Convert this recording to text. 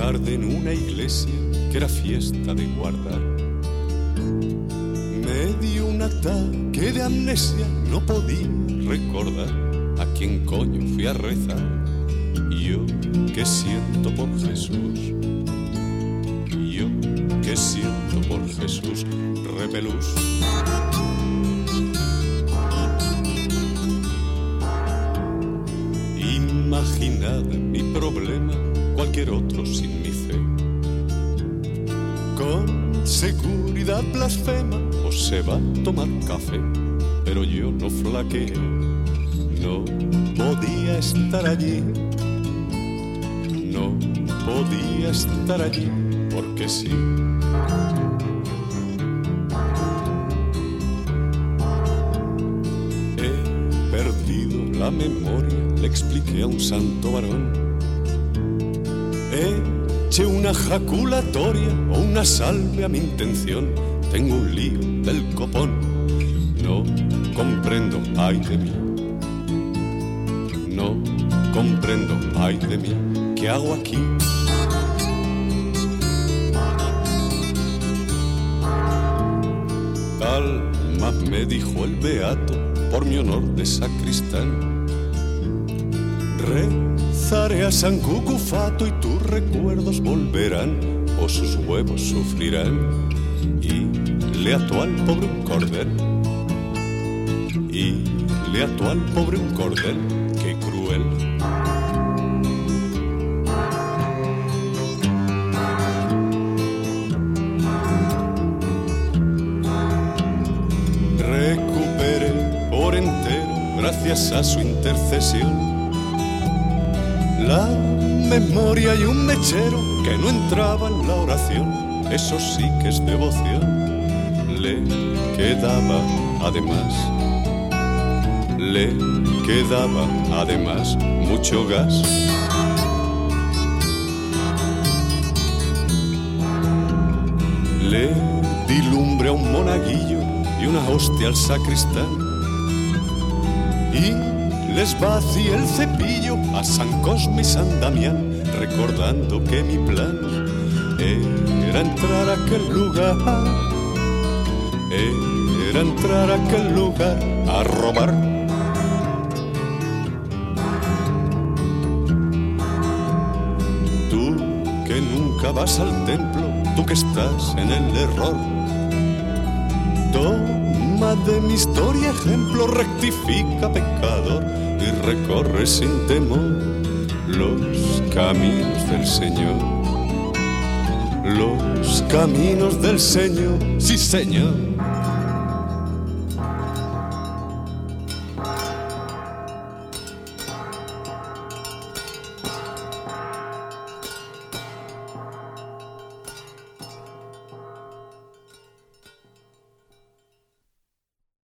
tarde en una iglesia que era fiesta de guardar. Me dio un ataque de amnesia, no podía recordar a quién coño fui a rezar. Yo que siento por Jesús, yo que siento por Jesús, repelús. Imaginad mi problema, cualquier otro sin mi fe. Con seguridad blasfema o se va a tomar café, pero yo no flaqueé, no podía estar allí, no podía estar allí, porque sí. He perdido la memoria, le expliqué a un santo varón. Eché una jaculatoria o una salve a mi intención. Tengo un lío del copón, no comprendo, ay de mí. No comprendo, ay de mí, ¿qué hago aquí? Calma, me dijo el beato, por mi honor de sacristán. Rezaré a San Cucufato y tus recuerdos volverán, o sus huevos sufrirán. Y le ató al pobre un cordel, y le ató al pobre un cordel, qué cruel. Recuperé por entero, gracias a su intercesión, la memoria y un mechero que no entraba en la oración. Eso sí que es devoción. Le quedaba además, le quedaba además mucho gas. Le di lumbre a un monaguillo y una hostia al sacristán, y les vacié el cepillo a San Cosme y San Damián, recordando que mi plan era entrar a aquel lugar, era entrar a aquel lugar a robar. Tú que nunca vas al templo, tú que estás en el error, toma de mi historia ejemplo, rectifica pecador y recorre sin temor los caminos del Señor. Los caminos del Señor, sí Señor.